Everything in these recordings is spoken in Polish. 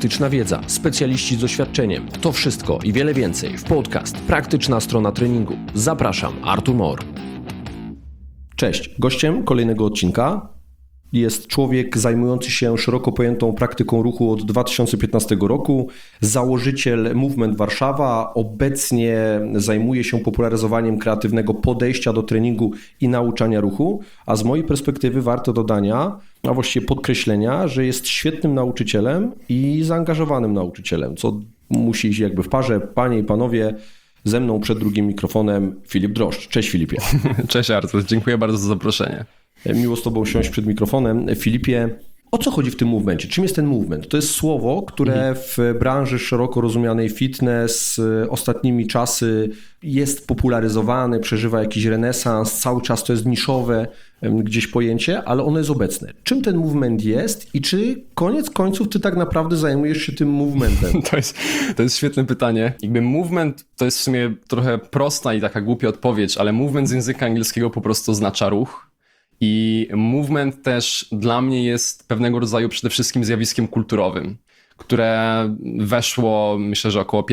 praktyczna wiedza, specjaliści z doświadczeniem. To wszystko i wiele więcej w podcast Praktyczna Strona Treningu. Zapraszam, Artur Mor. Cześć, gościem kolejnego odcinka jest człowiek zajmujący się szeroko pojętą praktyką ruchu od 2015 roku, założyciel Movement Warszawa, obecnie zajmuje się popularyzowaniem kreatywnego podejścia do treningu i nauczania ruchu, a z mojej perspektywy warto dodania, a właściwie podkreślenia, że jest świetnym nauczycielem i zaangażowanym nauczycielem, co musi iść jakby w parze. Panie i panowie, ze mną przed drugim mikrofonem Filip Droszcz. Cześć Filipie. Cześć Artur, dziękuję bardzo za zaproszenie. Miło z tobą siąść przed mikrofonem. Filipie, o co chodzi w tym movemencie? Czym jest ten movement? To jest słowo, które w branży szeroko rozumianej fitness ostatnimi czasy jest popularyzowane, przeżywa jakiś renesans, cały czas to jest niszowe gdzieś pojęcie, ale ono jest obecne. Czym ten movement jest i czy koniec końców ty tak naprawdę zajmujesz się tym movementem? To jest świetne pytanie. Jakby movement to jest w sumie trochę prosta i taka głupia odpowiedź, ale movement z języka angielskiego po prostu oznacza ruch. I movement też dla mnie jest pewnego rodzaju przede wszystkim zjawiskiem kulturowym, które weszło, myślę, że około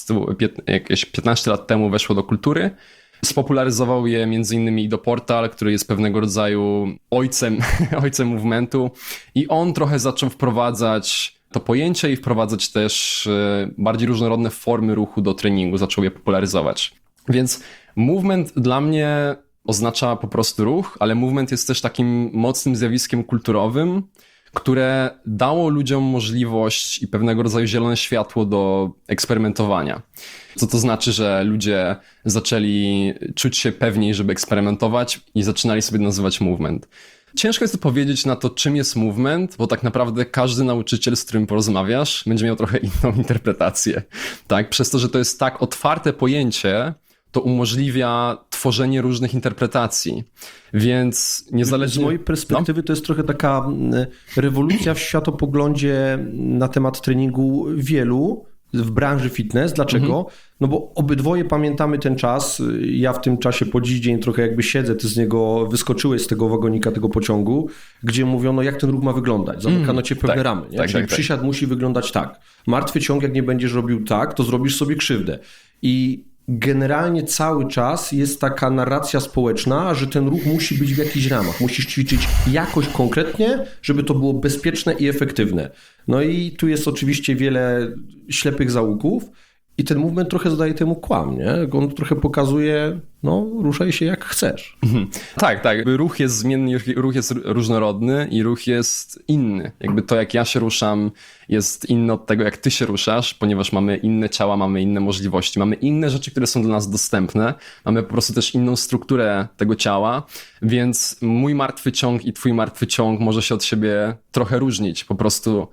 15 lat temu weszło do kultury. Spopularyzował je m.in. Ido Portal, który jest pewnego rodzaju ojcem movementu i on trochę zaczął wprowadzać to pojęcie i wprowadzać też bardziej różnorodne formy ruchu do treningu, zaczął je popularyzować. Więc movement dla mnie oznacza po prostu ruch, ale movement jest też takim mocnym zjawiskiem kulturowym, które dało ludziom możliwość i pewnego rodzaju zielone światło do eksperymentowania. Co to znaczy, że ludzie zaczęli czuć się pewniej, żeby eksperymentować i zaczynali sobie nazywać movement. Ciężko jest powiedzieć na to, czym jest movement, bo tak naprawdę każdy nauczyciel, z którym porozmawiasz, będzie miał trochę inną interpretację. Tak? Przez to, że to jest tak otwarte pojęcie, to umożliwia tworzenie różnych interpretacji, więc niezależnie... Z mojej perspektywy to jest trochę taka rewolucja w światopoglądzie na temat treningu wielu w branży fitness. Dlaczego? No bo obydwoje pamiętamy ten czas. Ja w tym czasie po dziś dzień trochę jakby siedzę, ty z niego wyskoczyłeś z tego wagonika, tego pociągu, gdzie mówiono, jak ten ruch ma wyglądać. Zamykano cię pewne ramy. Nie? Czyli przysiad musi wyglądać tak. Martwy ciąg, jak nie będziesz robił tak, to zrobisz sobie krzywdę. I generalnie cały czas jest taka narracja społeczna, że ten ruch musi być w jakichś ramach. Musisz ćwiczyć jakoś konkretnie, żeby to było bezpieczne i efektywne. No i tu jest oczywiście wiele ślepych zaułków i ten movement trochę zadaje temu kłam, nie? On trochę pokazuje, no ruszaj się jak chcesz. Tak. Ruch jest zmienny, ruch jest różnorodny i ruch jest inny. Jakby to, jak ja się ruszam, jest inne od tego, jak ty się ruszasz, ponieważ mamy inne ciała, mamy inne możliwości, mamy inne rzeczy, które są dla nas dostępne. Mamy po prostu też inną strukturę tego ciała, więc mój martwy ciąg i twój martwy ciąg może się od siebie trochę różnić. Po prostu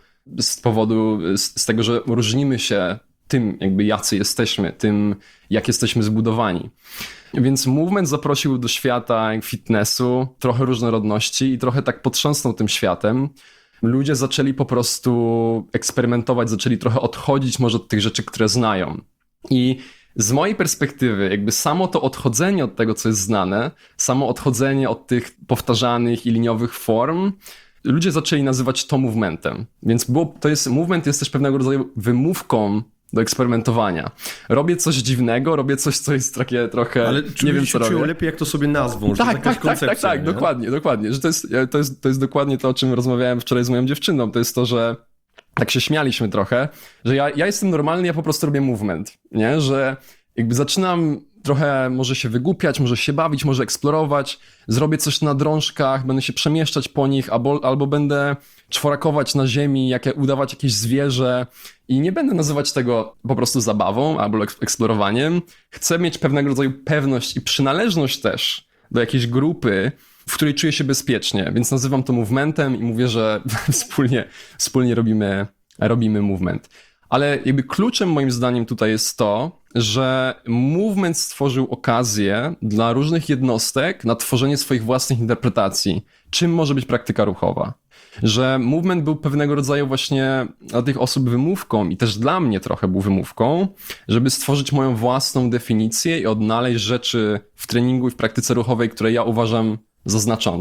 z tego, że różnimy się tym, jakby jacy jesteśmy, tym, jak jesteśmy zbudowani. Więc movement zaprosił do świata fitnessu trochę różnorodności i trochę tak potrząsnął tym światem. Ludzie zaczęli po prostu eksperymentować, zaczęli trochę odchodzić może od tych rzeczy, które znają. I z mojej perspektywy, jakby samo to odchodzenie od tego, co jest znane, samo odchodzenie od tych powtarzanych i liniowych form, ludzie zaczęli nazywać to movementem. Więc movement jest też pewnego rodzaju wymówką do eksperymentowania. Robię coś dziwnego, robię coś, co jest takie trochę... Ale nie wiem, co robię. lepiej, jak to sobie nazwą, że tak, to jakaś koncepcja. Tak, dokładnie. Że to jest dokładnie to, o czym rozmawiałem wczoraj z moją dziewczyną. To jest to, że tak się śmialiśmy trochę, że ja jestem normalny, ja po prostu robię movement, nie? Że jakby zaczynam trochę może się wygłupiać, może się bawić, może eksplorować, zrobię coś na drążkach, będę się przemieszczać po nich, albo będę czworakować na ziemi, udawać jakieś zwierzę i nie będę nazywać tego po prostu zabawą albo eksplorowaniem. Chcę mieć pewnego rodzaju pewność i przynależność też do jakiejś grupy, w której czuję się bezpiecznie, więc nazywam to movementem i mówię, że wspólnie robimy movement. Ale jakby kluczem moim zdaniem tutaj jest to, że movement stworzył okazję dla różnych jednostek na tworzenie swoich własnych interpretacji, czym może być praktyka ruchowa. Że movement był pewnego rodzaju właśnie dla tych osób wymówką i też dla mnie trochę był wymówką, żeby stworzyć moją własną definicję i odnaleźć rzeczy w treningu i w praktyce ruchowej, które ja uważam za znaczące.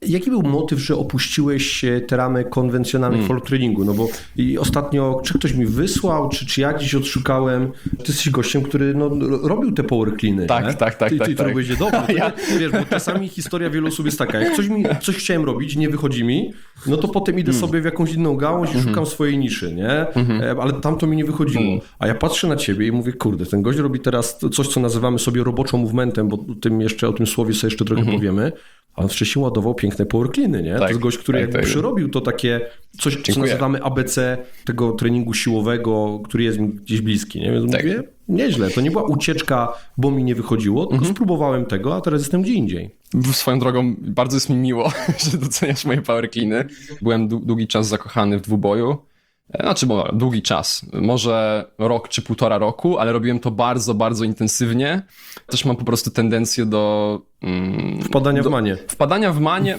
Jaki był motyw, że opuściłeś te ramy konwencjonalnych folk treningu? No bo i ostatnio, czy ktoś mi wysłał, czy ja gdzieś odszukałem, ty jesteś gościem, który robił te power cleany, Tak, nie? tak. Ty to robisz dobrze. Wiesz, bo czasami historia wielu osób jest taka, jak coś chciałem robić, nie wychodzi mi, no to potem idę sobie w jakąś inną gałąź i szukam swojej niszy, nie? Ale tam to mi nie wychodziło. A ja patrzę na ciebie i mówię, kurde, ten gość robi teraz coś, co nazywamy sobie roboczą movementem, bo o tym słowie sobie jeszcze trochę powiemy. A on wcześniej ładował piękne power cleany, nie? Tak, to jest gość, który jakby przyrobił to takie coś, co nazywamy ABC tego treningu siłowego, który jest mi gdzieś bliski, nie? Więc mówię, nieźle. To nie była ucieczka, bo mi nie wychodziło, tylko spróbowałem tego, a teraz jestem gdzie indziej. Swoją drogą, bardzo jest mi miło, że doceniasz moje power cleany. Byłem długi czas zakochany w dwuboju. Znaczy, długi czas, może rok czy 1,5 roku, ale robiłem to bardzo, bardzo intensywnie. Też mam po prostu tendencję do... Wpadania w manię. Wpadania w manię,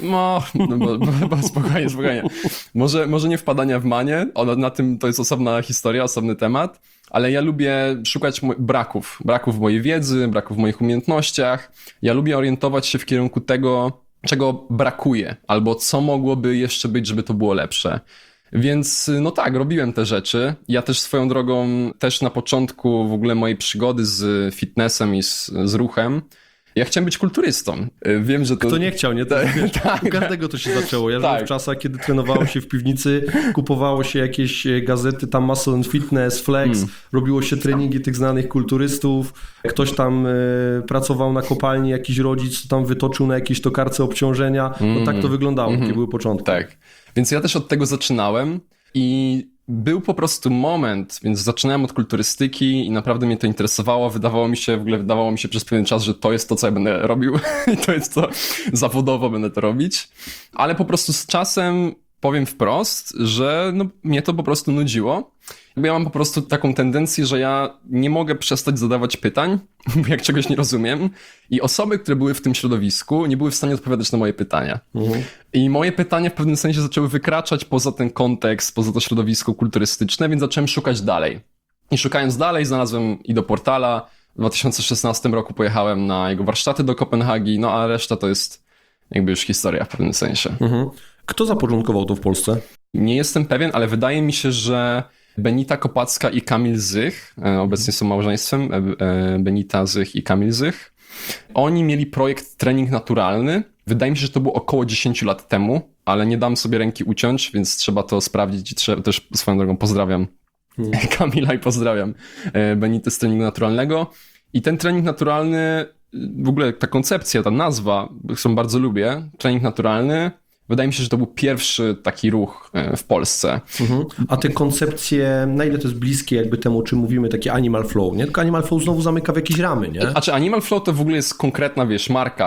spokojnie. Może nie wpadania w manię, na tym to jest osobna historia, osobny temat, ale ja lubię szukać braków w mojej wiedzy, braków w moich umiejętnościach. Ja lubię orientować się w kierunku tego, czego brakuje, albo co mogłoby jeszcze być, żeby to było lepsze. Więc no tak, robiłem te rzeczy. Ja też swoją drogą, też na początku w ogóle mojej przygody z fitnessem i z ruchem, ja chciałem być kulturystą. Wiem, że to... Kto nie chciał, nie? U każdego to się zaczęło. Ja żyłem w czasach, kiedy trenowało się w piwnicy, kupowało się jakieś gazety, tam Muscle and Fitness, Flex, robiło się treningi tych znanych kulturystów. Ktoś tam pracował na kopalni, jakiś rodzic tam wytoczył na jakiejś tokarce obciążenia. No tak to wyglądało, takie były początki. Tak. Więc ja też od tego zaczynałem i był po prostu moment, więc zaczynałem od kulturystyki i naprawdę mnie to interesowało. Wydawało mi się przez pewien czas, że to jest to, co ja będę robił i to jest to, zawodowo będę to robić. Ale po prostu z czasem powiem wprost, że mnie to po prostu nudziło. Bo ja mam po prostu taką tendencję, że ja nie mogę przestać zadawać pytań, jak czegoś nie rozumiem. I osoby, które były w tym środowisku, nie były w stanie odpowiadać na moje pytania. I moje pytania w pewnym sensie zaczęły wykraczać poza ten kontekst, poza to środowisko kulturystyczne, więc zacząłem szukać dalej. I szukając dalej znalazłem Ido Portala. W 2016 roku pojechałem na jego warsztaty do Kopenhagi, no a reszta to jest jakby już historia w pewnym sensie. Kto zapoczątkował to w Polsce? Nie jestem pewien, ale wydaje mi się, że Benita Kopacka i Kamil Zych, obecnie są małżeństwem, Benita Zych i Kamil Zych. Oni mieli projekt Trening Naturalny. Wydaje mi się, że to było około 10 lat temu, ale nie dam sobie ręki uciąć, więc trzeba to sprawdzić i też swoją drogą pozdrawiam Kamila i pozdrawiam Benitę z Treningu Naturalnego. I ten trening naturalny, w ogóle ta koncepcja, ta nazwa, którą bardzo lubię, trening naturalny, wydaje mi się, że to był pierwszy taki ruch w Polsce. A te koncepcje, na ile to jest bliskie jakby temu, o czym mówimy, takie Animal Flow, nie? Tylko Animal Flow znowu zamyka w jakieś ramy, nie? Znaczy Animal Flow to w ogóle jest konkretna, marka,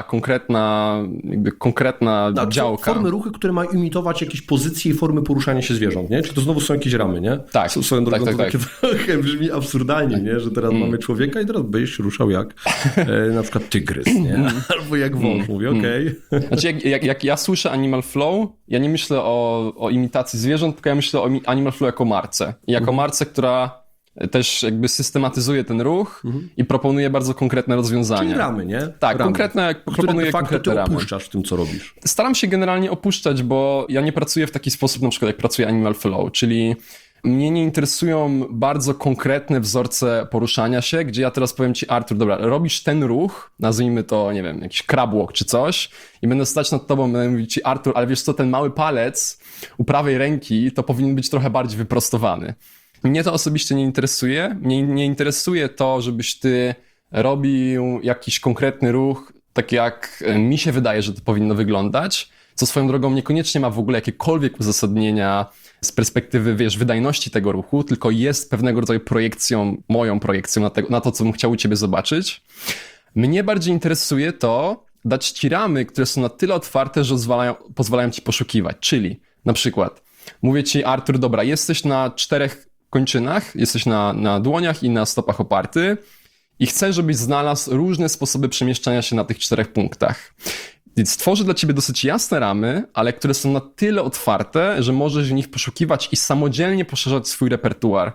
konkretna działka. Formy ruchy, które mają imitować jakieś pozycje i formy poruszania się zwierząt, nie? Czy to znowu są jakieś ramy, nie? Tak. Swoją drogą tak. To takie trochę brzmi absurdalnie, nie? Że teraz mamy człowieka i teraz będziesz się ruszał jak na przykład tygrys, nie? Albo jak wąż. Mówię, okej. Znaczy jak ja słyszę Animal Flow, ja nie myślę o imitacji zwierząt, tylko ja myślę o Animal Flow jako marce. I jako marce, która też jakby systematyzuje ten ruch i proponuje bardzo konkretne rozwiązania. Czyli ramy, nie? Tak, ramy, proponuje które konkretne ramy. opuszczasz w tym, co robisz. Staram się generalnie opuszczać, bo ja nie pracuję w taki sposób, na przykład jak pracuje Animal Flow, czyli mnie nie interesują bardzo konkretne wzorce poruszania się, gdzie ja teraz powiem ci, Artur, dobra, robisz ten ruch, nazwijmy to, nie wiem, jakiś crab walk czy coś i będę stać nad tobą, będę mówić ci, Artur, ale wiesz co, ten mały palec u prawej ręki to powinien być trochę bardziej wyprostowany. Mnie to osobiście nie interesuje. Mnie nie interesuje to, żebyś ty robił jakiś konkretny ruch, tak jak mi się wydaje, że to powinno wyglądać, co swoją drogą niekoniecznie ma w ogóle jakiekolwiek uzasadnienia z perspektywy, wydajności tego ruchu, tylko jest pewnego rodzaju projekcją, moją projekcją na to, co bym chciał u ciebie zobaczyć. Mnie bardziej interesuje to, dać ci ramy, które są na tyle otwarte, że pozwalają ci poszukiwać. Czyli na przykład mówię ci, Artur, dobra, jesteś na 4 kończynach, jesteś na dłoniach i na stopach oparty i chcę, żebyś znalazł różne sposoby przemieszczania się na tych 4 punktach. Więc tworzę dla ciebie dosyć jasne ramy, ale które są na tyle otwarte, że możesz w nich poszukiwać i samodzielnie poszerzać swój repertuar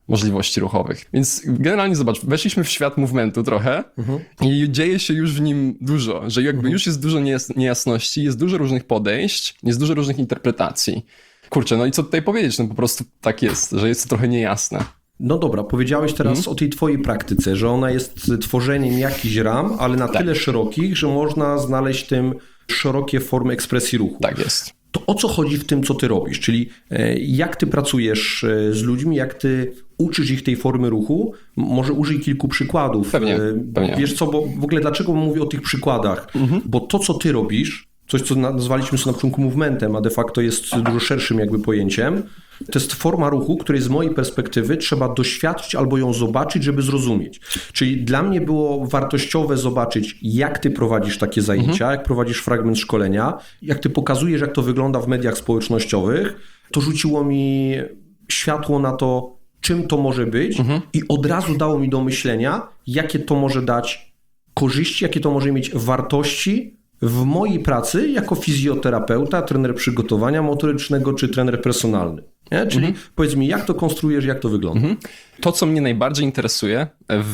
możliwości ruchowych. Więc generalnie zobacz, weszliśmy w świat movementu trochę i dzieje się już w nim dużo, że jakby już jest dużo niejasności, jest dużo różnych podejść, jest dużo różnych interpretacji. Kurczę, no i co tutaj powiedzieć? No po prostu tak jest, że jest to trochę niejasne. No dobra, powiedziałeś teraz o tej twojej praktyce, że ona jest tworzeniem jakichś ram, ale na tyle szerokich, że można znaleźć w tym szerokie formy ekspresji ruchu. Tak jest. To o co chodzi w tym, co ty robisz? Czyli jak ty pracujesz z ludźmi, jak ty uczysz ich tej formy ruchu? Może użyj kilku przykładów. Pewnie. Wiesz co, bo w ogóle dlaczego mówię o tych przykładach? Bo to, co ty robisz, coś, co nazwaliśmy sobie na początku movementem, a de facto jest dużo szerszym jakby pojęciem, to jest forma ruchu, której z mojej perspektywy trzeba doświadczyć albo ją zobaczyć, żeby zrozumieć. Czyli dla mnie było wartościowe zobaczyć, jak ty prowadzisz takie zajęcia, jak prowadzisz fragment szkolenia, jak ty pokazujesz, jak to wygląda w mediach społecznościowych. To rzuciło mi światło na to, czym to może być i od razu dało mi do myślenia, jakie to może dać korzyści, jakie to może mieć wartości w mojej pracy jako fizjoterapeuta, trener przygotowania motorycznego czy trener personalny. Nie? Czyli powiedz mi, jak to konstruujesz, jak to wygląda? To, co mnie najbardziej interesuje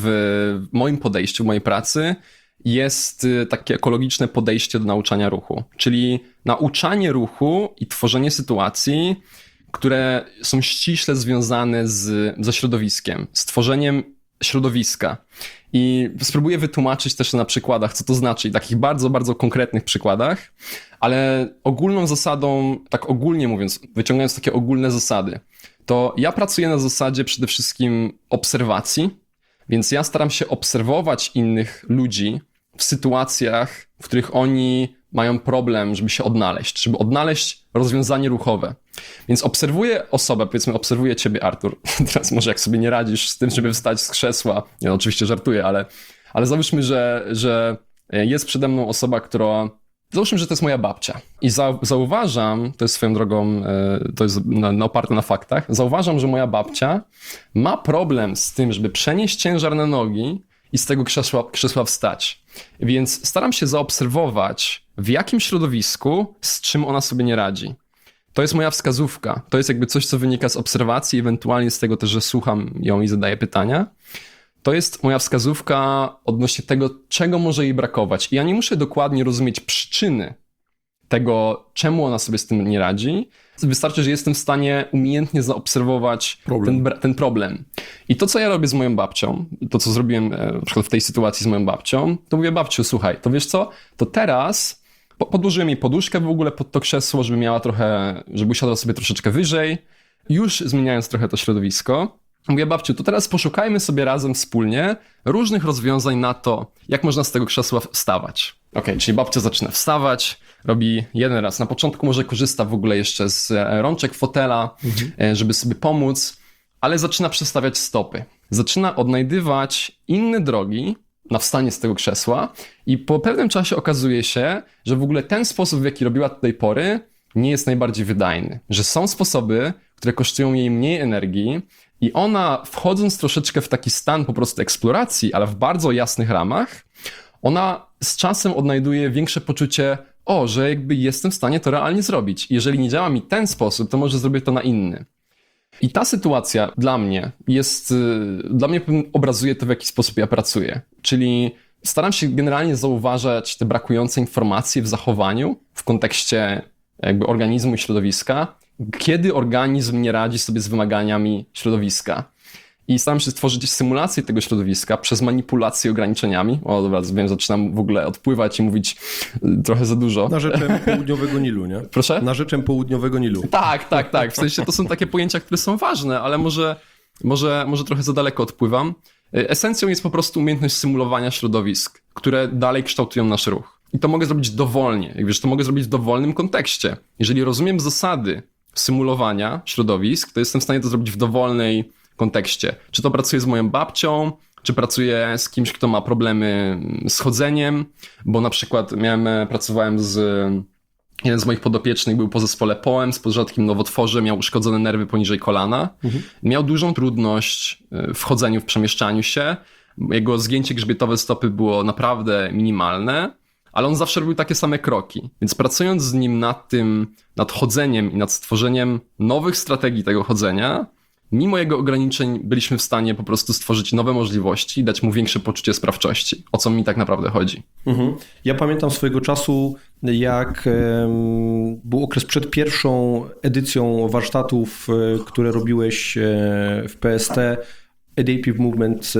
w moim podejściu, w mojej pracy, jest takie ekologiczne podejście do nauczania ruchu. Czyli nauczanie ruchu i tworzenie sytuacji, które są ściśle związane ze środowiskiem, z tworzeniem środowiska. I spróbuję wytłumaczyć też na przykładach, co to znaczy, i takich bardzo, bardzo konkretnych przykładach, ale ogólną zasadą, tak ogólnie mówiąc, wyciągając takie ogólne zasady, to ja pracuję na zasadzie przede wszystkim obserwacji, więc ja staram się obserwować innych ludzi w sytuacjach, w których oni mają problem, żeby się odnaleźć, żeby odnaleźć rozwiązanie ruchowe. Więc obserwuję osobę, powiedzmy obserwuję ciebie, Artur. Teraz może jak sobie nie radzisz z tym, żeby wstać z krzesła, ja oczywiście żartuję, ale załóżmy, że jest przede mną osoba, załóżmy, że to jest moja babcia. I zauważam, to jest swoją drogą, to jest oparte na faktach, zauważam, że moja babcia ma problem z tym, żeby przenieść ciężar na nogi i z tego krzesła wstać. Więc staram się zaobserwować, w jakim środowisku, z czym ona sobie nie radzi. To jest moja wskazówka. To jest jakby coś, co wynika z obserwacji, ewentualnie z tego też, że słucham ją i zadaję pytania. To jest moja wskazówka odnośnie tego, czego może jej brakować. I ja nie muszę dokładnie rozumieć przyczyny tego, czemu ona sobie z tym nie radzi. Wystarczy, że jestem w stanie umiejętnie zaobserwować ten problem. I to, co ja robię z moją babcią, to, co zrobiłem na przykład w tej sytuacji z moją babcią, to mówię, babciu, słuchaj, to wiesz co, to teraz podłożyłem jej poduszkę w ogóle pod to krzesło, żeby usiadła sobie troszeczkę wyżej, już zmieniając trochę to środowisko. Mówię, babciu, to teraz poszukajmy sobie razem wspólnie różnych rozwiązań na to, jak można z tego krzesła wstawać. Okej, czyli babcia zaczyna wstawać, robi jeden raz. Na początku może korzysta w ogóle jeszcze z rączek fotela, żeby sobie pomóc, ale zaczyna przestawiać stopy. Zaczyna odnajdywać inne drogi na wstanie z tego krzesła i po pewnym czasie okazuje się, że w ogóle ten sposób, w jaki robiła do tej pory, nie jest najbardziej wydajny. Że są sposoby, które kosztują jej mniej energii i ona, wchodząc troszeczkę w taki stan po prostu eksploracji, ale w bardzo jasnych ramach, ona z czasem odnajduje większe poczucie, że jakby jestem w stanie to realnie zrobić. Jeżeli nie działa mi ten sposób, to może zrobię to na inny. I ta sytuacja dla mnie obrazuje to, w jaki sposób ja pracuję. Czyli staram się generalnie zauważać te brakujące informacje w zachowaniu w kontekście jakby organizmu i środowiska, kiedy organizm nie radzi sobie z wymaganiami środowiska. I staram się stworzyć symulację tego środowiska przez manipulację ograniczeniami. Dobra, wiem, zaczynam w ogóle odpływać i mówić trochę za dużo. Narzeczem południowego Nilu, nie? Proszę? Narzeczem południowego Nilu. Tak. W sensie to są takie pojęcia, które są ważne, ale może trochę za daleko odpływam. Esencją jest po prostu umiejętność symulowania środowisk, które dalej kształtują nasz ruch. I to mogę zrobić dowolnie. Jak wiesz, to mogę zrobić w dowolnym kontekście. Jeżeli rozumiem zasady symulowania środowisk, to jestem w stanie to zrobić w dowolnej kontekście. Czy to pracuję z moją babcią, czy pracuję z kimś, kto ma problemy z chodzeniem, bo na przykład jeden z moich podopiecznych był po zespole POEM z rzadkim nowotworze, miał uszkodzone nerwy poniżej kolana, miał dużą trudność w chodzeniu, w przemieszczaniu się, jego zgięcie grzbietowe stopy było naprawdę minimalne, ale on zawsze robił takie same kroki, więc pracując z nim nad chodzeniem i nad stworzeniem nowych strategii tego chodzenia, mimo jego ograniczeń byliśmy w stanie po prostu stworzyć nowe możliwości i dać mu większe poczucie sprawczości. O co mi tak naprawdę chodzi. Ja pamiętam swojego czasu, jak był okres przed pierwszą edycją warsztatów, które robiłeś w PST, Adaptive Movement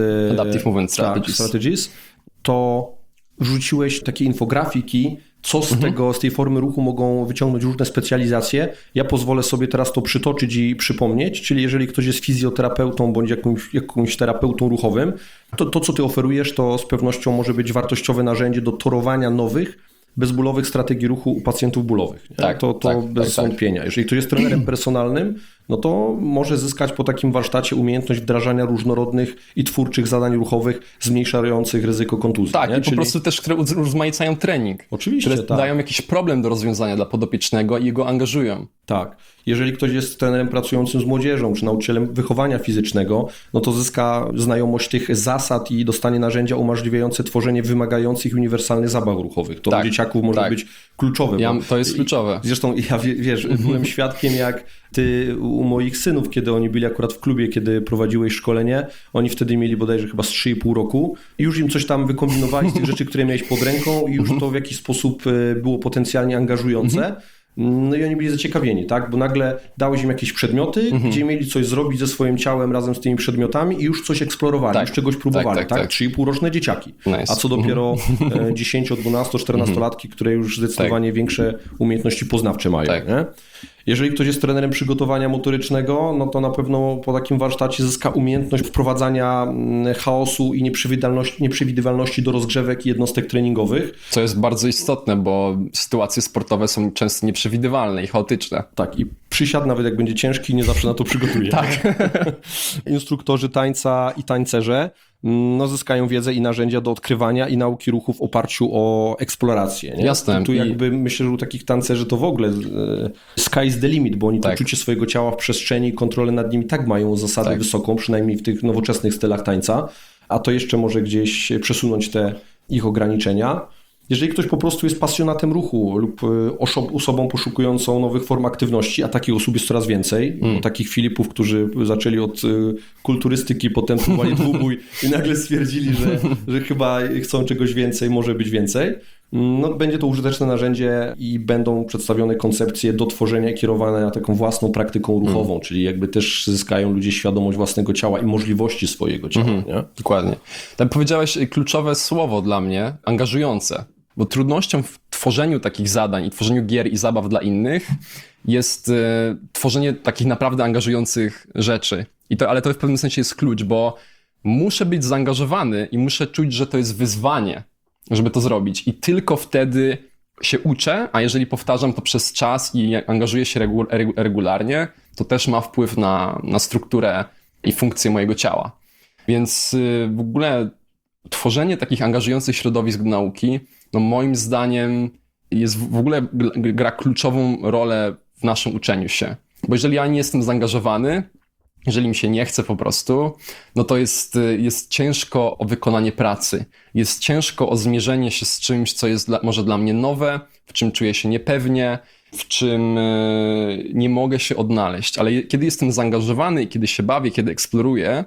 Strategies, to rzuciłeś takie infografiki, co z tej formy ruchu mogą wyciągnąć różne specjalizacje. Ja pozwolę sobie teraz to przytoczyć i przypomnieć, czyli jeżeli ktoś jest fizjoterapeutą bądź jakimś terapeutą ruchowym, to co ty oferujesz, to z pewnością może być wartościowe narzędzie do torowania nowych, bezbólowych strategii ruchu u pacjentów bólowych. Nie? To bez wątpienia. Jeżeli ktoś jest trenerem personalnym, no to może zyskać po takim warsztacie umiejętność wdrażania różnorodnych i twórczych zadań ruchowych zmniejszających ryzyko kontuzji. Tak, i po prostu też, które urozmaicają trening. Oczywiście, które dają jakiś problem do rozwiązania dla podopiecznego i go angażują. Tak. Jeżeli ktoś jest trenerem pracującym z młodzieżą, czy nauczycielem wychowania fizycznego, no to zyska znajomość tych zasad i dostanie narzędzia umożliwiające tworzenie wymagających uniwersalnych zabaw ruchowych. To u dzieciaków może być kluczowe. To jest kluczowe. Zresztą ja byłem świadkiem, jak ty u moich synów, kiedy oni byli akurat w klubie, kiedy prowadziłeś szkolenie, oni wtedy mieli bodajże chyba z 3,5 roku i już im coś tam wykombinowali z tych rzeczy, które miałeś pod ręką i już to w jakiś sposób było potencjalnie angażujące. No i oni byli zaciekawieni, tak? Bo nagle dałeś im jakieś przedmioty, gdzie mieli coś zrobić ze swoim ciałem razem z tymi przedmiotami i już coś eksplorowali, już czegoś próbowali, tak? 3,5-roczne dzieciaki. Nice. A co dopiero 10, 12, 14-latki, które już zdecydowanie większe umiejętności poznawcze mają, nie? Jeżeli ktoś jest trenerem przygotowania motorycznego, no to na pewno po takim warsztacie zyska umiejętność wprowadzania chaosu i nieprzewidywalności do rozgrzewek i jednostek treningowych. Co jest bardzo istotne, bo sytuacje sportowe są często nieprzewidywalne i chaotyczne. Tak, i przysiad, nawet jak będzie ciężki, nie zawsze na to przygotuje. Tak. Instruktorzy tańca i tańcerze zyskają wiedzę i narzędzia do odkrywania i nauki ruchu w oparciu o eksplorację. Nie? Jasne. Tu jakby myślę, że u takich tancerzy to w ogóle sky's the limit, bo oni to czucie swojego ciała w przestrzeni i kontrolę nad nim tak mają zasadę wysoką, przynajmniej w tych nowoczesnych stylach tańca, a to jeszcze może gdzieś przesunąć te ich ograniczenia. Jeżeli ktoś po prostu jest pasjonatem ruchu lub osobą poszukującą nowych form aktywności, a takich osób jest coraz więcej, bo takich Filipów, którzy zaczęli od kulturystyki, potem próbowali dwubój i nagle stwierdzili, że chyba chcą czegoś więcej, może być więcej, no, będzie to użyteczne narzędzie i będą przedstawione koncepcje do tworzenia i kierowania taką własną praktyką ruchową, czyli jakby też zyskają ludzie świadomość własnego ciała i możliwości swojego ciała. Nie? Dokładnie. Tak powiedziałeś kluczowe słowo dla mnie, angażujące. Bo trudnością w tworzeniu takich zadań i tworzeniu gier i zabaw dla innych jest tworzenie takich naprawdę angażujących rzeczy. Ale to w pewnym sensie jest klucz, bo muszę być zaangażowany i muszę czuć, że to jest wyzwanie, żeby to zrobić. I tylko wtedy się uczę, a jeżeli powtarzam to przez czas i angażuję się regularnie, to też ma wpływ na strukturę i funkcję mojego ciała. Więc w ogóle tworzenie takich angażujących środowisk do nauki, no moim zdaniem w ogóle gra kluczową rolę w naszym uczeniu się. Bo jeżeli ja nie jestem zaangażowany, jeżeli mi się nie chce po prostu, no to jest ciężko o wykonanie pracy. Jest ciężko o zmierzenie się z czymś, co jest może dla mnie nowe, w czym czuję się niepewnie, w czym nie mogę się odnaleźć. Ale kiedy jestem zaangażowany i kiedy się bawię, kiedy eksploruję,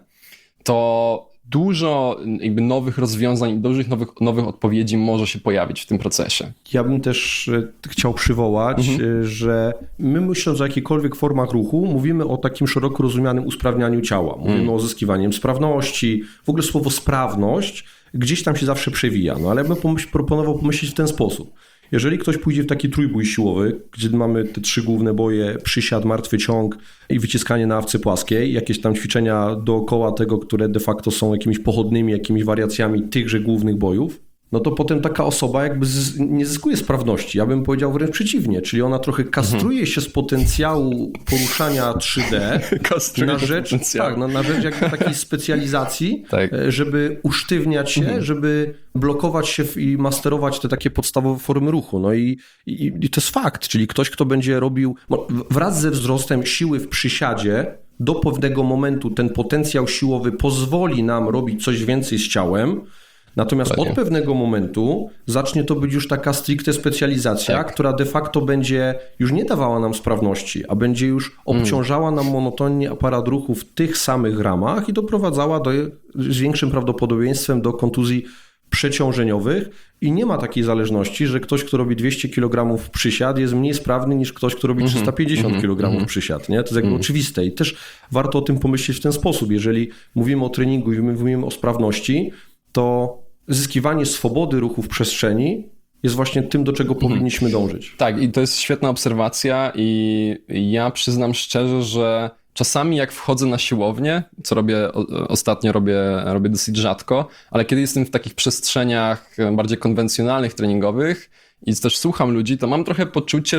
to dużo jakby nowych rozwiązań i dużych nowych odpowiedzi może się pojawić w tym procesie. Ja bym też chciał przywołać, że my myśląc o jakichkolwiek formach ruchu, mówimy o takim szeroko rozumianym usprawnianiu ciała. Mówimy o zyskiwaniu sprawności. W ogóle słowo sprawność gdzieś tam się zawsze przewija. No ale ja bym proponował pomyśleć w ten sposób. Jeżeli ktoś pójdzie w taki trójbój siłowy, gdzie mamy te 3 główne boje, przysiad, martwy ciąg i wyciskanie na awce płaskiej, jakieś tam ćwiczenia dookoła tego, które de facto są jakimiś pochodnymi, jakimiś wariacjami tychże głównych bojów, no to potem taka osoba jakby nie zyskuje sprawności. Ja bym powiedział wręcz przeciwnie, czyli ona trochę kastruje się z potencjału poruszania 3D na rzecz jakby takiej specjalizacji, żeby usztywniać się, żeby blokować się i masterować te takie podstawowe formy ruchu. No i to jest fakt, czyli ktoś, kto będzie robił wraz ze wzrostem siły w przysiadzie, do pewnego momentu ten potencjał siłowy pozwoli nam robić coś więcej z ciałem. Natomiast Dokładnie. od pewnego momentu zacznie to być już taka stricte specjalizacja, Tak. która de facto będzie już nie dawała nam sprawności, a będzie już obciążała nam monotonnie aparat ruchu w tych samych ramach i doprowadzała z większym prawdopodobieństwem do kontuzji przeciążeniowych i nie ma takiej zależności, że ktoś, kto robi 200 kg przysiad jest mniej sprawny niż ktoś, kto robi 350 kg przysiad. Nie? To jest jakby oczywiste i też warto o tym pomyśleć w ten sposób. Jeżeli mówimy o treningu i mówimy o sprawności, to zyskiwanie swobody ruchu w przestrzeni jest właśnie tym, do czego powinniśmy dążyć. Tak, i to jest świetna obserwacja i ja przyznam szczerze, że czasami jak wchodzę na siłownię, co ostatnio robię dosyć rzadko, ale kiedy jestem w takich przestrzeniach bardziej konwencjonalnych, treningowych i też słucham ludzi, to mam trochę poczucie,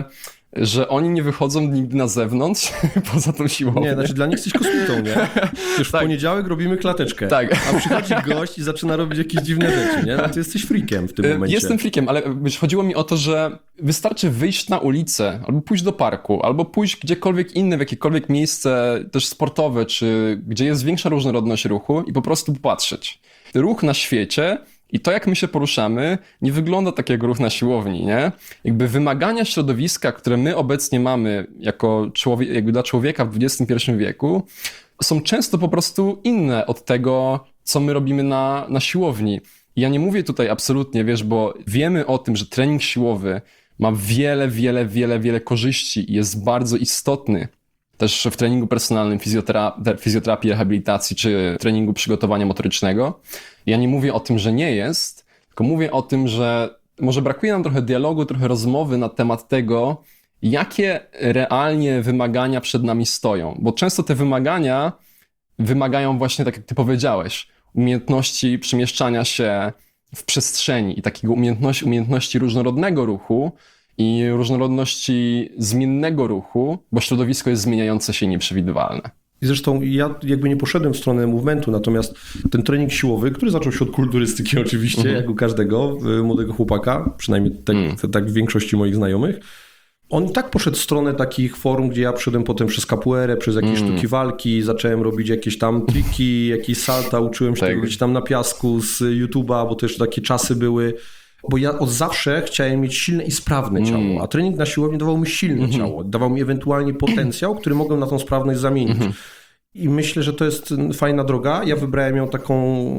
że oni nie wychodzą nigdy na zewnątrz poza tą siłownią. Nie, znaczy dla nich jesteś kosmitą, nie? Już w poniedziałek robimy klateczkę, Tak. a przychodzi gość i zaczyna robić jakieś dziwne rzeczy, nie? No ty jesteś freakiem w tym momencie. Jestem freakiem, ale chodziło mi o to, że wystarczy wyjść na ulicę, albo pójść do parku, albo pójść gdziekolwiek inne, w jakiekolwiek miejsce też sportowe, czy gdzie jest większa różnorodność ruchu i po prostu popatrzeć. Ruch na świecie i to, jak my się poruszamy, nie wygląda tak jak ruch na siłowni, nie? Jakby wymagania środowiska, które my obecnie mamy jako jakby dla człowieka w XXI wieku, są często po prostu inne od tego, co my robimy na siłowni. I ja nie mówię tutaj absolutnie, wiesz, bo wiemy o tym, że trening siłowy ma wiele korzyści i jest bardzo istotny. Też w treningu personalnym, fizjoterapii, rehabilitacji czy treningu przygotowania motorycznego. Ja nie mówię o tym, że nie jest, tylko mówię o tym, że może brakuje nam trochę dialogu, trochę rozmowy na temat tego, jakie realnie wymagania przed nami stoją. Bo często te wymagania wymagają właśnie, tak jak ty powiedziałeś, umiejętności przemieszczania się w przestrzeni i takiego umiejętności różnorodnego ruchu, i różnorodności zmiennego ruchu, bo środowisko jest zmieniające się i nieprzewidywalne. I zresztą ja jakby nie poszedłem w stronę movementu, natomiast ten trening siłowy, który zaczął się od kulturystyki oczywiście, jak u każdego młodego chłopaka, przynajmniej tak w większości moich znajomych, on i tak poszedł w stronę takich form, gdzie ja przyszedłem potem przez capoeirę, przez jakieś sztuki walki, zacząłem robić jakieś tam triki, jakieś salta, uczyłem się tego robić tam na piasku z YouTube'a, bo to jeszcze takie czasy były. Bo ja od zawsze chciałem mieć silne i sprawne ciało, a trening na siłowni dawał mi silne ciało, dawał mi ewentualnie potencjał, który mogłem na tą sprawność zamienić. I myślę, że to jest fajna droga. Ja wybrałem ją taką,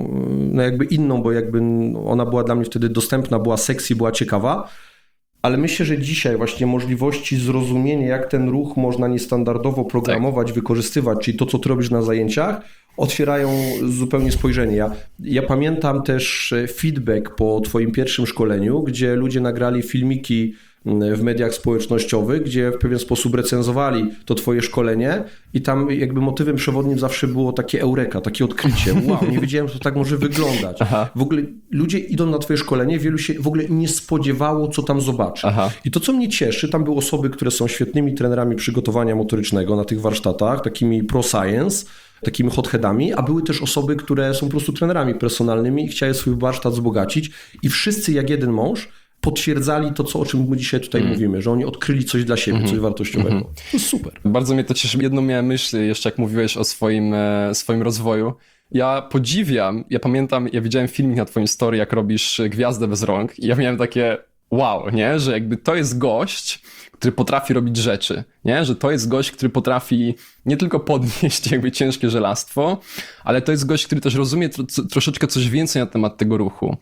no jakby inną, bo jakby ona była dla mnie wtedy dostępna, była sexy, była ciekawa. Ale myślę, że dzisiaj właśnie możliwości zrozumienia, jak ten ruch można niestandardowo programować, wykorzystywać, czyli to, co ty robisz na zajęciach, otwierają zupełnie spojrzenie. Ja pamiętam też feedback po twoim pierwszym szkoleniu, gdzie ludzie nagrali filmiki w mediach społecznościowych, gdzie w pewien sposób recenzowali to twoje szkolenie i tam jakby motywem przewodnim zawsze było takie eureka, takie odkrycie. Wow, nie wiedziałem, że to tak może wyglądać. W ogóle ludzie idą na twoje szkolenie, wielu się w ogóle nie spodziewało, co tam zobaczy. I to, co mnie cieszy, tam były osoby, które są świetnymi trenerami przygotowania motorycznego na tych warsztatach, takimi pro science, takimi hotheadami, a były też osoby, które są po prostu trenerami personalnymi i chciały swój warsztat wzbogacić i wszyscy jak jeden mąż potwierdzali to, o czym my dzisiaj tutaj mówimy, że oni odkryli coś dla siebie, coś wartościowego. To jest super. Bardzo mnie to cieszy. Jedną miałem myśl jeszcze, jak mówiłeś o swoim rozwoju. Ja podziwiam, ja pamiętam, ja widziałem filmik na twoim story, jak robisz gwiazdę bez rąk i ja miałem takie wow, nie? Że jakby to jest gość, który potrafi robić rzeczy, nie? Że to jest gość, który potrafi nie tylko podnieść jakby ciężkie żelastwo, ale to jest gość, który też rozumie troszeczkę coś więcej na temat tego ruchu.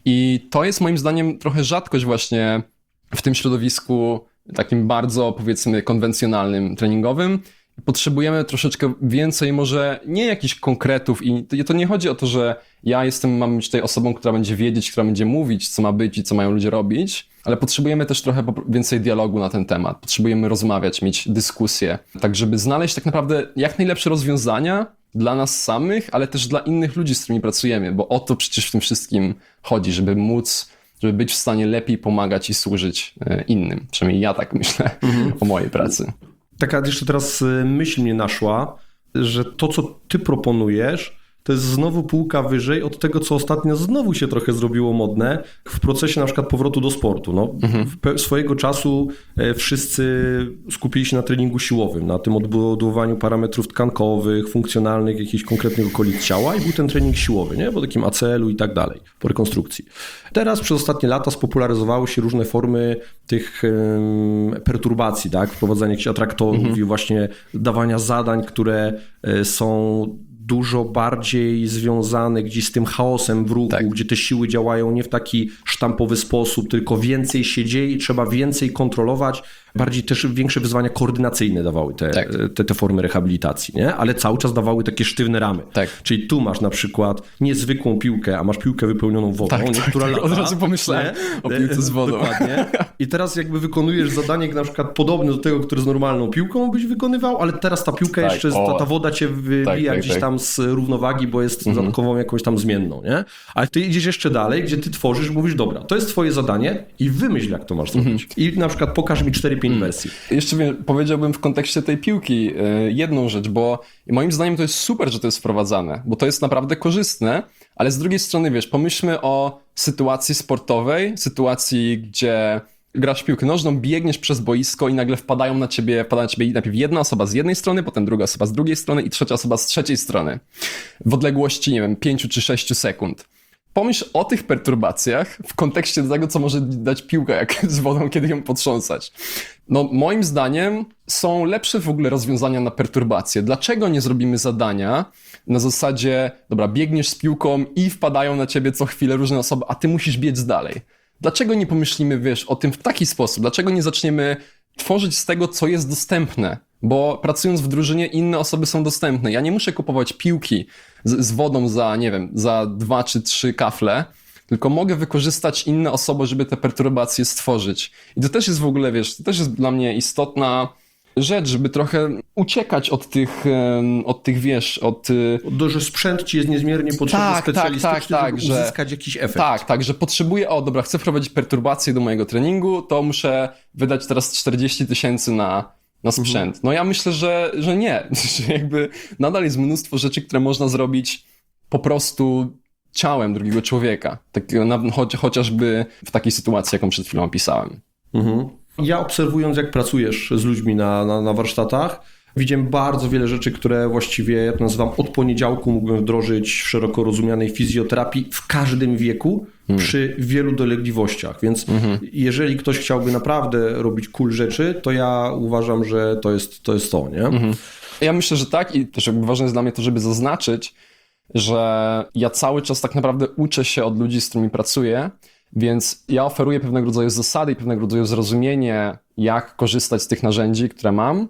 I to jest moim zdaniem trochę rzadkość właśnie w tym środowisku takim bardzo, powiedzmy, konwencjonalnym, treningowym. Potrzebujemy troszeczkę więcej, może nie jakichś konkretów i to nie chodzi o to, że mam być tutaj osobą, która będzie wiedzieć, która będzie mówić, co ma być i co mają ludzie robić, ale potrzebujemy też trochę więcej dialogu na ten temat. Potrzebujemy rozmawiać, mieć dyskusję, tak żeby znaleźć tak naprawdę jak najlepsze rozwiązania dla nas samych, ale też dla innych ludzi, z którymi pracujemy, bo o to przecież w tym wszystkim chodzi, żeby być w stanie lepiej pomagać i służyć innym. Przynajmniej ja tak myślę o mojej pracy. Taka jeszcze teraz myśl mnie naszła, że to, co ty proponujesz, to jest znowu półka wyżej od tego, co ostatnio znowu się trochę zrobiło modne w procesie na przykład powrotu do sportu. No, swojego czasu wszyscy skupili się na treningu siłowym, na tym odbudowaniu parametrów tkankowych, funkcjonalnych, jakichś konkretnych okolic ciała i był ten trening siłowy, nie? Po takim ACL-u i tak dalej, po rekonstrukcji. Teraz przez ostatnie lata spopularyzowały się różne formy tych perturbacji, tak? Wprowadzania jakichś atraktorów i właśnie dawania zadań, które są dużo bardziej związane gdzieś z tym chaosem w ruchu, gdzie te siły działają nie w taki sztampowy sposób, tylko więcej się dzieje i trzeba więcej kontrolować. Bardziej też większe wyzwania koordynacyjne dawały te formy rehabilitacji, nie? Ale cały czas dawały takie sztywne ramy. Czyli tu masz na przykład niezwykłą piłkę, a masz piłkę wypełnioną wodą, która lata. Od razu pomyślałem o piłce z wodą. Dokładnie. I teraz jakby wykonujesz zadanie na przykład podobne do tego, które z normalną piłką byś wykonywał, ale teraz ta piłka jeszcze, ta woda cię wybija gdzieś tam z równowagi, bo jest dodatkową jakąś tam zmienną, nie? Ale ty idziesz jeszcze dalej, gdzie ty tworzysz, mówisz, dobra, to jest twoje zadanie i wymyśl, jak to masz zrobić. I na przykład pokaż mi 4-5 wersji. Jeszcze powiedziałbym w kontekście tej piłki jedną rzecz, bo moim zdaniem to jest super, że to jest wprowadzane, bo to jest naprawdę korzystne, ale z drugiej strony, wiesz, pomyślmy o sytuacji sportowej, sytuacji, gdzie grasz w piłkę nożną, biegniesz przez boisko i nagle wpada na ciebie najpierw jedna osoba z jednej strony, potem druga osoba z drugiej strony i trzecia osoba z trzeciej strony. W odległości, nie wiem, 5 czy 6 sekund. Pomyśl o tych perturbacjach w kontekście tego, co może dać piłka jak z wodą, kiedy ją potrząsać. No, moim zdaniem są lepsze w ogóle rozwiązania na perturbacje. Dlaczego nie zrobimy zadania na zasadzie, dobra, biegniesz z piłką i wpadają na ciebie co chwilę różne osoby, a ty musisz biec dalej? Dlaczego nie pomyślimy, wiesz, o tym w taki sposób? Dlaczego nie zaczniemy tworzyć z tego, co jest dostępne? Bo pracując w drużynie, inne osoby są dostępne. Ja nie muszę kupować piłki z wodą za, nie wiem, za 2 czy 3 kafle, tylko mogę wykorzystać inne osoby, żeby te perturbacje stworzyć. I to też jest w ogóle, wiesz, to też jest dla mnie istotna rzecz, żeby trochę uciekać od tych, wiesz, że sprzęt ci jest niezmiernie potrzebny specjalistyczny, żeby uzyskać jakiś efekt. Tak, że potrzebuję, dobra, chcę wprowadzić perturbacje do mojego treningu, to muszę wydać teraz 40 000 na sprzęt. No ja myślę, że nie, że jakby nadal jest mnóstwo rzeczy, które można zrobić po prostu ciałem drugiego człowieka. Tak, chociażby w takiej sytuacji, jaką przed chwilą opisałem. Ja obserwując, jak pracujesz z ludźmi na warsztatach, widziałem bardzo wiele rzeczy, które właściwie, ja to nazywam, od poniedziałku mógłbym wdrożyć w szeroko rozumianej fizjoterapii w każdym wieku przy wielu dolegliwościach. Więc jeżeli ktoś chciałby naprawdę robić cool rzeczy, to ja uważam, że to jest to, nie? Ja myślę, że tak i też jakby ważne jest dla mnie to, żeby zaznaczyć, że ja cały czas tak naprawdę uczę się od ludzi, z którymi pracuję, więc ja oferuję pewnego rodzaju zasady i pewnego rodzaju zrozumienie, jak korzystać z tych narzędzi, które mam,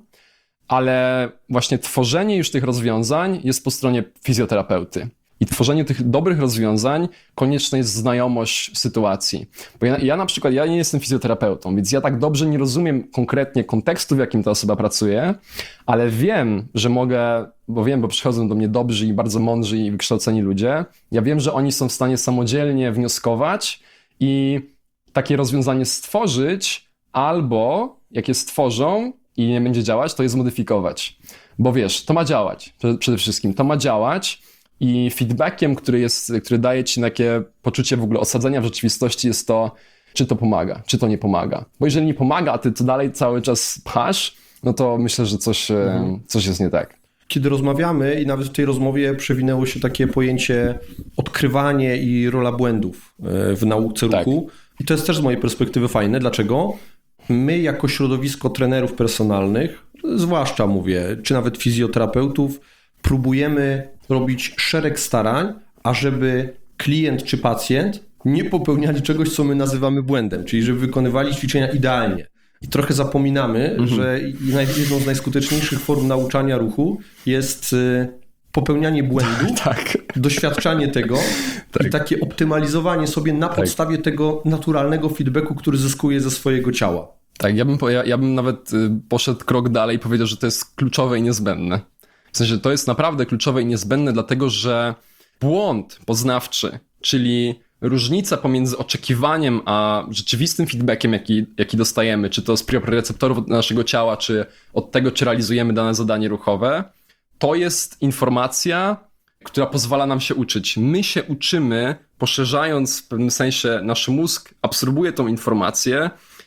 ale właśnie tworzenie już tych rozwiązań jest po stronie fizjoterapeuty. I tworzenie tych dobrych rozwiązań konieczna jest znajomość sytuacji. Bo ja na przykład, ja nie jestem fizjoterapeutą, więc ja tak dobrze nie rozumiem konkretnie kontekstu, w jakim ta osoba pracuje, ale wiem, że mogę, bo przychodzą do mnie dobrzy i bardzo mądrzy i wykształceni ludzie, ja wiem, że oni są w stanie samodzielnie wnioskować i takie rozwiązanie stworzyć, albo jak je stworzą i nie będzie działać, to je zmodyfikować. Bo wiesz, to ma działać, przede wszystkim to ma działać i feedbackiem, który daje ci takie poczucie w ogóle osadzenia w rzeczywistości jest to, czy to pomaga, czy to nie pomaga. Bo jeżeli nie pomaga, a ty to dalej cały czas pchasz, no to myślę, że coś jest nie tak. Kiedy rozmawiamy i nawet w tej rozmowie przewinęło się takie pojęcie odkrywanie i rola błędów w nauce ruchu. I to jest też z mojej perspektywy fajne. Dlaczego? My jako środowisko trenerów personalnych, zwłaszcza mówię, czy nawet fizjoterapeutów, próbujemy robić szereg starań, ażeby klient czy pacjent nie popełniali czegoś, co my nazywamy błędem, czyli żeby wykonywali ćwiczenia idealnie. I trochę zapominamy, że jedną z najskuteczniejszych form nauczania ruchu jest popełnianie błędu, doświadczanie tego i takie optymalizowanie sobie na podstawie tego naturalnego feedbacku, który zyskuje ze swojego ciała. Tak, ja bym nawet poszedł krok dalej i powiedział, że to jest kluczowe i niezbędne. W sensie to jest naprawdę kluczowe i niezbędne, dlatego że błąd poznawczy, czyli różnica pomiędzy oczekiwaniem a rzeczywistym feedbackiem, jaki dostajemy, czy to z receptorów naszego ciała, czy od tego, czy realizujemy dane zadanie ruchowe, to jest informacja, która pozwala nam się uczyć. My się uczymy, poszerzając w pewnym sensie nasz mózg, absorbuje tą informację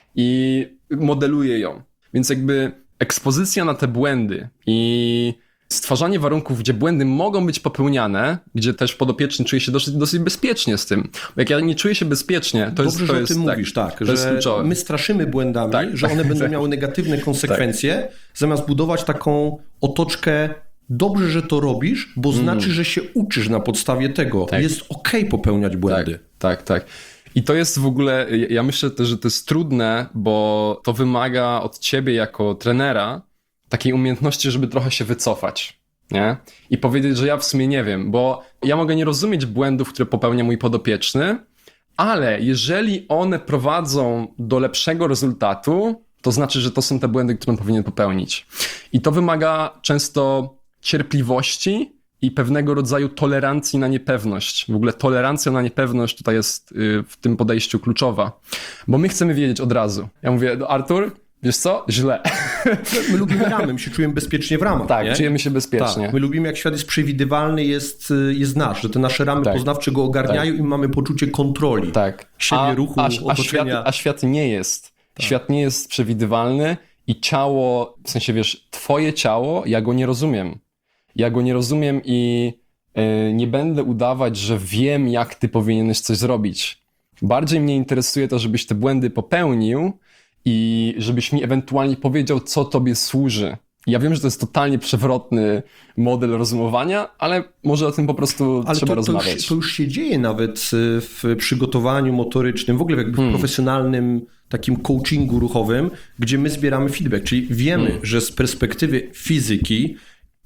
i modeluje ją. Więc jakby ekspozycja na te błędy i stwarzanie warunków, gdzie błędy mogą być popełniane, gdzie też podopieczny czuje się dosyć bezpiecznie z tym. Bo jak ja nie czuję się bezpiecznie, to Dobrze, jest... że o tym mówisz, tak, to jest że kluczowe. my straszymy błędami, że one będą miały negatywne konsekwencje, zamiast budować taką otoczkę, dobrze, że to robisz, bo znaczy, że się uczysz na podstawie tego. Jest okej popełniać błędy. Tak. I to jest w ogóle, ja myślę też, że to jest trudne, bo to wymaga od ciebie jako trenera takiej umiejętności, żeby trochę się wycofać, nie? I powiedzieć, że ja w sumie nie wiem, bo ja mogę nie rozumieć błędów, które popełnia mój podopieczny, ale jeżeli one prowadzą do lepszego rezultatu, to znaczy, że to są te błędy, które on powinien popełnić. I to wymaga często cierpliwości i pewnego rodzaju tolerancji na niepewność. W ogóle tolerancja na niepewność tutaj jest w tym podejściu kluczowa, bo my chcemy wiedzieć od razu. Ja mówię, Artur, wiesz co? Źle. My lubimy ramy, my się czujemy bezpiecznie w ramach. Tak, nie? czujemy się bezpiecznie. Tak, my lubimy, jak świat jest przewidywalny, jest nasz, że te nasze ramy poznawcze go ogarniają i mamy poczucie kontroli. Siebie, ruchu, otoczenia. A świat nie jest. Świat nie jest przewidywalny i ciało, w sensie wiesz, twoje ciało, ja go nie rozumiem. Ja go nie rozumiem i nie będę udawać, że wiem, jak ty powinieneś coś zrobić. Bardziej mnie interesuje to, żebyś te błędy popełnił i żebyś mi ewentualnie powiedział, co tobie służy. Ja wiem, że to jest totalnie przewrotny model rozumowania, ale może o tym po prostu trzeba rozmawiać. To już się dzieje nawet w przygotowaniu motorycznym, w ogóle jakby w profesjonalnym takim coachingu ruchowym, gdzie my zbieramy feedback, czyli wiemy, że z perspektywy fizyki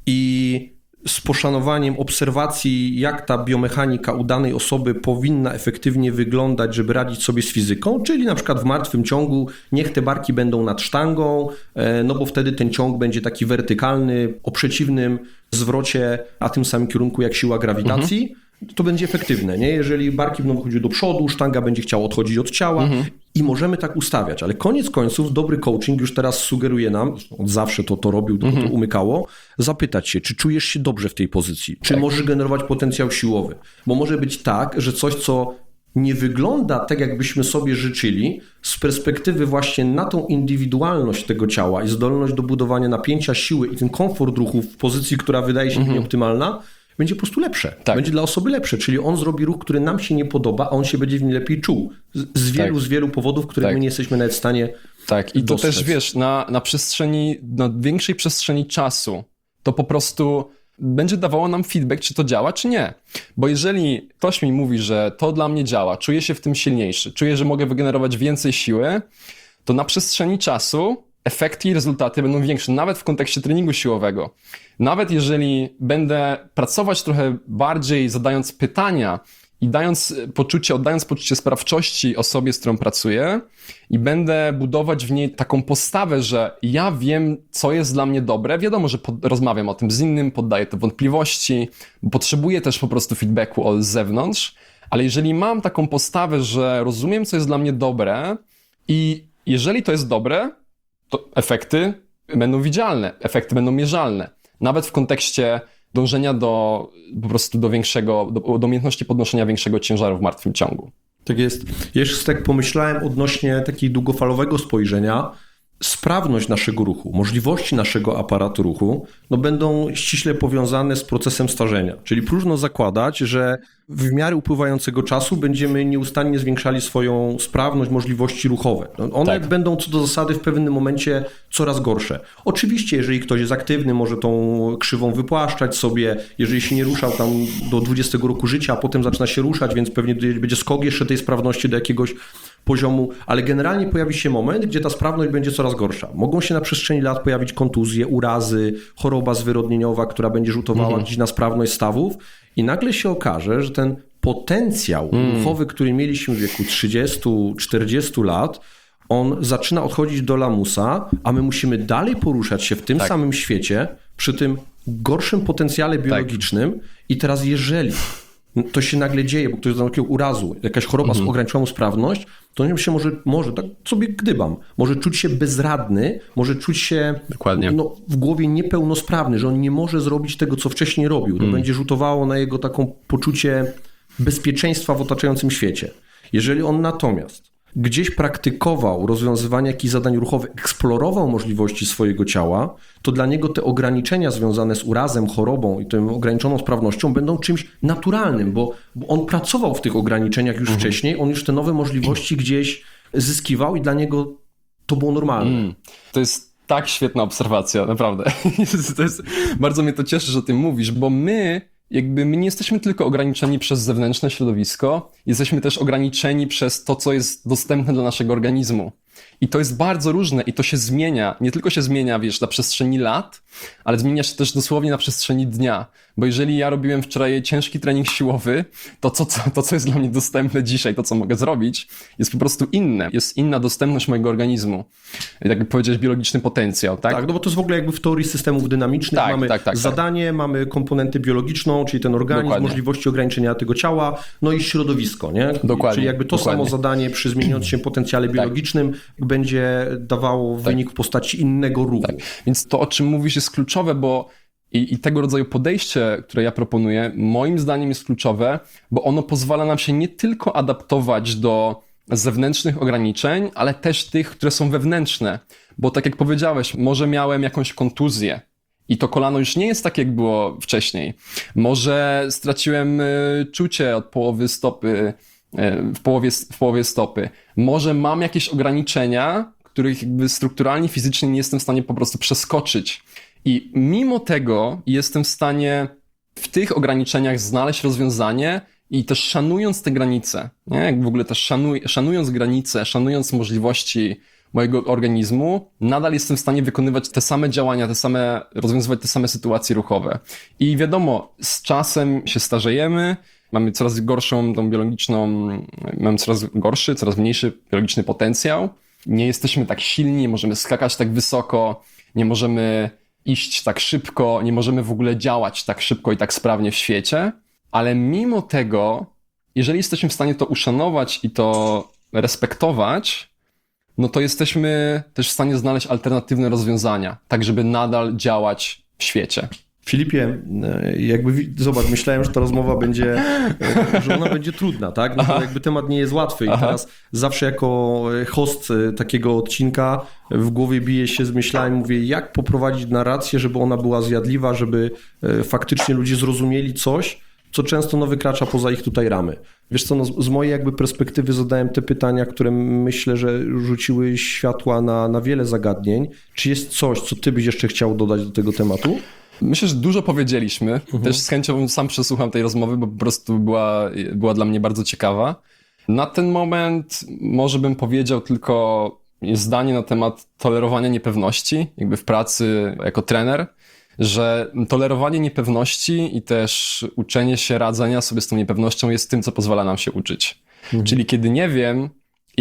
i z poszanowaniem obserwacji, jak ta biomechanika u danej osoby powinna efektywnie wyglądać, żeby radzić sobie z fizyką, czyli na przykład w martwym ciągu niech te barki będą nad sztangą, no bo wtedy ten ciąg będzie taki wertykalny, o przeciwnym zwrocie, a tym samym kierunku jak siła grawitacji, to będzie efektywne, nie? Jeżeli barki będą chodziły do przodu, sztanga będzie chciała odchodzić od ciała i możemy tak ustawiać, ale koniec końców dobry coaching już teraz sugeruje nam, on zawsze to robił, to umykało, zapytać się, czy czujesz się dobrze w tej pozycji, czy możesz generować potencjał siłowy, bo może być tak, że coś, co nie wygląda tak, jakbyśmy sobie życzyli, z perspektywy właśnie na tą indywidualność tego ciała i zdolność do budowania napięcia, siły i ten komfort ruchu w pozycji, która wydaje się nieoptymalna, będzie po prostu lepsze. Będzie dla osoby lepsze, czyli on zrobi ruch, który nam się nie podoba, a on się będzie w nim lepiej czuł. Z wielu powodów, których my nie jesteśmy nawet w stanie I dostrzec. to też, wiesz, na większej przestrzeni czasu, to po prostu będzie dawało nam feedback, czy to działa, czy nie. Bo jeżeli ktoś mi mówi, że to dla mnie działa, czuję się w tym silniejszy, czuję, że mogę wygenerować więcej siły, to na przestrzeni czasu efekty i rezultaty będą większe, nawet w kontekście treningu siłowego. Nawet jeżeli będę pracować trochę bardziej, zadając pytania i oddając poczucie sprawczości osobie, z którą pracuję i będę budować w niej taką postawę, że ja wiem, co jest dla mnie dobre. Wiadomo, że rozmawiam o tym z innym, poddaję to wątpliwości, bo potrzebuję też po prostu feedbacku z zewnątrz, ale jeżeli mam taką postawę, że rozumiem, co jest dla mnie dobre i jeżeli to jest dobre, to efekty będą widzialne, efekty będą mierzalne. Nawet w kontekście dążenia do umiejętności podnoszenia większego ciężaru w martwym ciągu. Tak jest. Jeszcze tak pomyślałem odnośnie takiego długofalowego spojrzenia. Sprawność naszego ruchu, możliwości naszego aparatu ruchu będą ściśle powiązane z procesem starzenia. Czyli próżno zakładać, że w miarę upływającego czasu będziemy nieustannie zwiększali swoją sprawność, możliwości ruchowe. One będą co do zasady w pewnym momencie coraz gorsze. Oczywiście, jeżeli ktoś jest aktywny, może tą krzywą wypłaszczać sobie, jeżeli się nie ruszał tam do 20 roku życia, a potem zaczyna się ruszać, więc pewnie będzie skok jeszcze tej sprawności do jakiegoś poziomu, ale generalnie pojawi się moment, gdzie ta sprawność będzie coraz gorsza. Mogą się na przestrzeni lat pojawić kontuzje, urazy, choroba zwyrodnieniowa, która będzie rzutowała gdzieś na sprawność stawów i nagle się okaże, że ten potencjał ruchowy, który mieliśmy w wieku 30-40 lat, on zaczyna odchodzić do lamusa, a my musimy dalej poruszać się w tym samym świecie, przy tym gorszym potencjale biologicznym i teraz jeżeli to się nagle dzieje, bo ktoś doznał takiego urazu, jakaś choroba z ograniczoną sprawność, to on się może tak sobie gdybam, może czuć się bezradny, może czuć się Dokładnie. w głowie niepełnosprawny, że on nie może zrobić tego, co wcześniej robił. To będzie rzutowało na jego taką poczucie bezpieczeństwa w otaczającym świecie. Jeżeli on natomiast gdzieś praktykował rozwiązywanie jakichś zadań ruchowych, eksplorował możliwości swojego ciała, to dla niego te ograniczenia związane z urazem, chorobą i tą ograniczoną sprawnością będą czymś naturalnym, bo on pracował w tych ograniczeniach już wcześniej, on już te nowe możliwości gdzieś zyskiwał i dla niego to było normalne. To jest tak świetna obserwacja, naprawdę. Bardzo mnie to cieszy, że o tym mówisz, bo my nie jesteśmy tylko ograniczeni przez zewnętrzne środowisko, jesteśmy też ograniczeni przez to, co jest dostępne dla naszego organizmu. I to jest bardzo różne i to się zmienia. Nie tylko się zmienia, na przestrzeni lat, ale zmienia się też dosłownie na przestrzeni dnia. Bo jeżeli ja robiłem wczoraj ciężki trening siłowy, to co jest dla mnie dostępne dzisiaj, to co mogę zrobić, jest po prostu inne. Jest inna dostępność mojego organizmu. Jak powiedziałeś, biologiczny potencjał, tak? Tak, no bo to jest w ogóle w teorii systemów dynamicznych. Mamy zadanie, mamy komponentę biologiczną, czyli ten organizm, możliwości ograniczenia tego ciała, no i środowisko, nie? Dokładnie. Czyli to samo zadanie przy zmieniającym się potencjale biologicznym będzie dawało wynik w postaci innego ruchu. Tak. Więc to, o czym mówisz, jest kluczowe, bo i tego rodzaju podejście, które ja proponuję, moim zdaniem jest kluczowe, bo ono pozwala nam się nie tylko adaptować do zewnętrznych ograniczeń, ale też tych, które są wewnętrzne. Bo tak jak powiedziałeś, może miałem jakąś kontuzję i to kolano już nie jest tak, jak było wcześniej. Może straciłem czucie od połowy stopy, w połowie stopy. Może mam jakieś ograniczenia, których strukturalnie, fizycznie nie jestem w stanie po prostu przeskoczyć. I mimo tego jestem w stanie w tych ograniczeniach znaleźć rozwiązanie i też szanując te granice, nie? Jak w ogóle też szanując granice, szanując możliwości mojego organizmu, nadal jestem w stanie wykonywać te same działania, rozwiązywać te same sytuacje ruchowe. I wiadomo, z czasem się starzejemy, mamy coraz gorszą tą mamy coraz gorszy, coraz mniejszy biologiczny potencjał. Nie jesteśmy tak silni, nie możemy skakać tak wysoko, nie możemy iść tak szybko, nie możemy w ogóle działać tak szybko i tak sprawnie w świecie, ale mimo tego, jeżeli jesteśmy w stanie to uszanować i to respektować, no to jesteśmy też w stanie znaleźć alternatywne rozwiązania, tak żeby nadal działać w świecie. Filipie, zobacz, myślałem, że ta rozmowa będzie, że ona będzie trudna, tak? No bo temat nie jest łatwy i teraz zawsze jako host takiego odcinka w głowie bije się z myślami, mówię, jak poprowadzić narrację, żeby ona była zjadliwa, żeby faktycznie ludzie zrozumieli coś, co często wykracza poza ich tutaj ramy. Wiesz co, z mojej perspektywy zadałem te pytania, które myślę, że rzuciły światła na wiele zagadnień. Czy jest coś, co ty byś jeszcze chciał dodać do tego tematu? Myślę, że dużo powiedzieliśmy. Też z chęcią sam przesłucham tej rozmowy, bo po prostu była dla mnie bardzo ciekawa. Na ten moment może bym powiedział tylko zdanie na temat tolerowania niepewności, w pracy jako trener, że tolerowanie niepewności i też uczenie się radzenia sobie z tą niepewnością jest tym, co pozwala nam się uczyć. Czyli kiedy nie wiem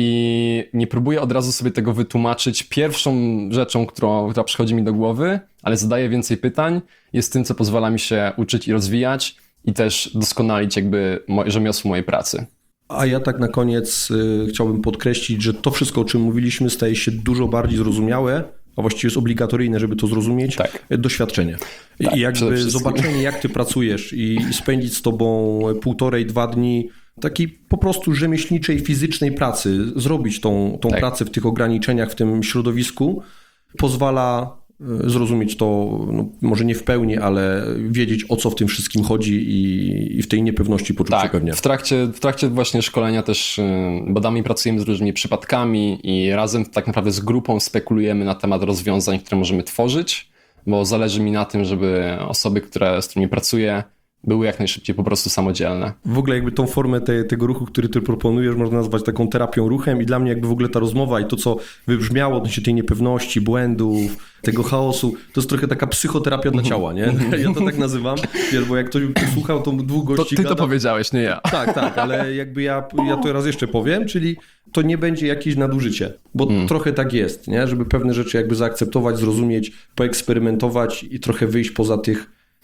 i nie próbuję od razu sobie tego wytłumaczyć, pierwszą rzeczą, która przychodzi mi do głowy, ale zadaję więcej pytań, jest tym, co pozwala mi się uczyć i rozwijać i też doskonalić rzemiosło mojej pracy. A ja tak na koniec chciałbym podkreślić, że to wszystko, o czym mówiliśmy, staje się dużo bardziej zrozumiałe, a właściwie jest obligatoryjne, żeby to zrozumieć, doświadczenie. Tak, I zobaczenie, jak ty pracujesz i spędzić z tobą 1,5-2 dni takiej po prostu rzemieślniczej, fizycznej pracy, zrobić tą pracę w tych ograniczeniach, w tym środowisku, pozwala zrozumieć to, może nie w pełni, ale wiedzieć, o co w tym wszystkim chodzi i w tej niepewności poczuć się pewnie. W trakcie właśnie szkolenia też badamy i pracujemy z różnymi przypadkami i razem tak naprawdę z grupą spekulujemy na temat rozwiązań, które możemy tworzyć, bo zależy mi na tym, żeby osoby, z którymi pracuję, były jak najszybciej po prostu samodzielne. W ogóle tą formę tego ruchu, który ty proponujesz, można nazwać taką terapią ruchem i dla mnie w ogóle ta rozmowa i to, co wybrzmiało odnośnie tej niepewności, błędów, tego chaosu, to jest trochę taka psychoterapia dla ciała, nie? Ja to tak nazywam, bo jak ktoś słuchał, to dwóch gości to ty to powiedziałeś, nie ja. Tak, ale ja to raz jeszcze powiem, czyli to nie będzie jakieś nadużycie, bo trochę tak jest, nie? Żeby pewne rzeczy zaakceptować, zrozumieć, poeksperymentować i trochę wyjść poza tych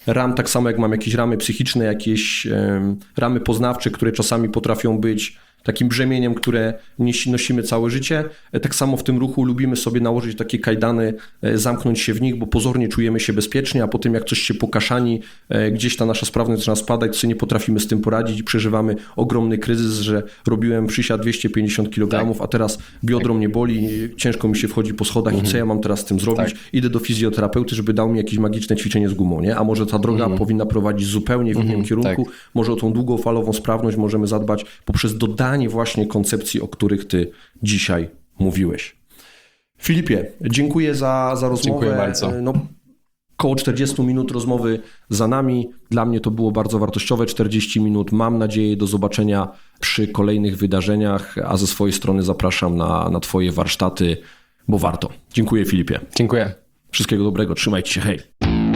ram, tak samo jak mam jakieś ramy psychiczne, jakieś ramy poznawcze, które czasami potrafią być takim brzemieniem, które nosimy całe życie. Tak samo w tym ruchu lubimy sobie nałożyć takie kajdany, zamknąć się w nich, bo pozornie czujemy się bezpiecznie, a potem jak coś się pokaszani, gdzieś ta nasza sprawność zaczyna spadać, to sobie nie potrafimy z tym poradzić i przeżywamy ogromny kryzys, że robiłem przysiad 250 kg, a teraz biodro mnie boli, ciężko mi się wchodzi po schodach i co ja mam teraz z tym zrobić? Idę do fizjoterapeuty, żeby dał mi jakieś magiczne ćwiczenie z gumą, nie? A może ta droga powinna prowadzić zupełnie w innym kierunku, może o tą długofalową sprawność możemy zadbać poprzez dodanie właśnie koncepcji, o których ty dzisiaj mówiłeś. Filipie, dziękuję za rozmowę. Dziękuję bardzo. Koło 40 minut rozmowy za nami. Dla mnie to było bardzo wartościowe 40 minut. Mam nadzieję do zobaczenia przy kolejnych wydarzeniach, a ze swojej strony zapraszam na twoje warsztaty, bo warto. Dziękuję, Filipie. Dziękuję. Wszystkiego dobrego, trzymajcie się, hej.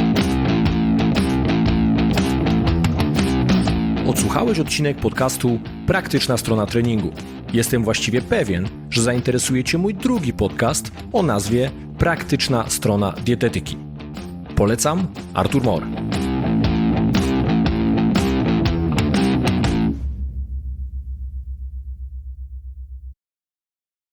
Odsłuchałeś odcinek podcastu Praktyczna strona treningu. Jestem właściwie pewien, że zainteresuje Cię mój drugi podcast o nazwie Praktyczna strona dietetyki. Polecam, Artur Mor.